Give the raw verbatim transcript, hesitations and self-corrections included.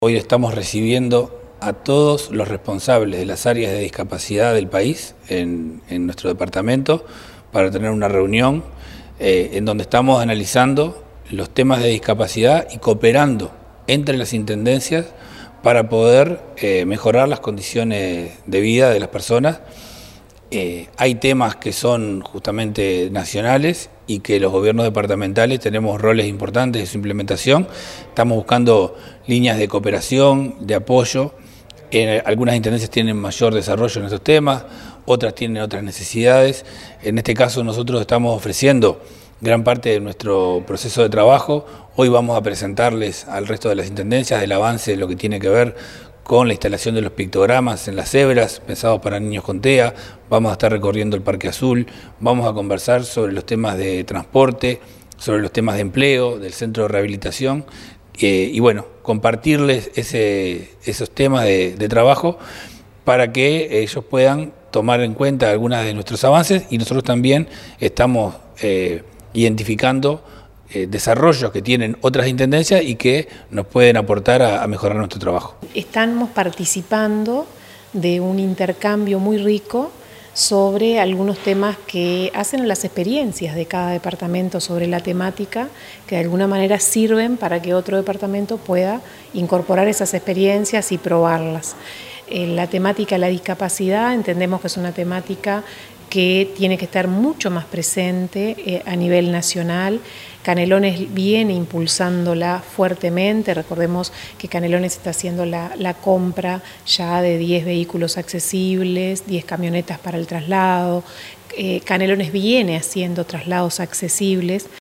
Hoy estamos recibiendo a todos los responsables de las áreas de discapacidad del país en, en nuestro departamento para tener una reunión eh, en donde estamos analizando los temas de discapacidad y cooperando entre las intendencias para poder eh, mejorar las condiciones de vida de las personas. Eh, hay temas que son justamente nacionales y que los gobiernos departamentales tenemos roles importantes en su implementación. Estamos buscando líneas de cooperación, de apoyo. Eh, algunas intendencias tienen mayor desarrollo en estos temas, otras tienen otras necesidades. En este caso nosotros estamos ofreciendo gran parte de nuestro proceso de trabajo. Hoy vamos a presentarles al resto de las intendencias el avance de lo que tiene que ver con la instalación de los pictogramas en las cebras, pensados para niños con T E A. Vamos a estar recorriendo el Parque Azul, vamos a conversar sobre los temas de transporte, sobre los temas de empleo, del centro de rehabilitación, eh, y bueno, compartirles ese, esos temas de, de trabajo para que ellos puedan tomar en cuenta algunos de nuestros avances, y nosotros también estamos eh, identificando Eh, desarrollos que tienen otras intendencias y que nos pueden aportar a, a mejorar nuestro trabajo. Estamos participando de un intercambio muy rico sobre algunos temas que hacen las experiencias de cada departamento sobre la temática, que de alguna manera sirven para que otro departamento pueda incorporar esas experiencias y probarlas. Eh, la temática de la discapacidad entendemos que es una temática que tiene que estar mucho más presente eh, a nivel nacional. Canelones viene impulsándola fuertemente. Recordemos que Canelones está haciendo la, la compra ya de diez vehículos accesibles, diez camionetas para el traslado. Eh, Canelones viene haciendo traslados accesibles.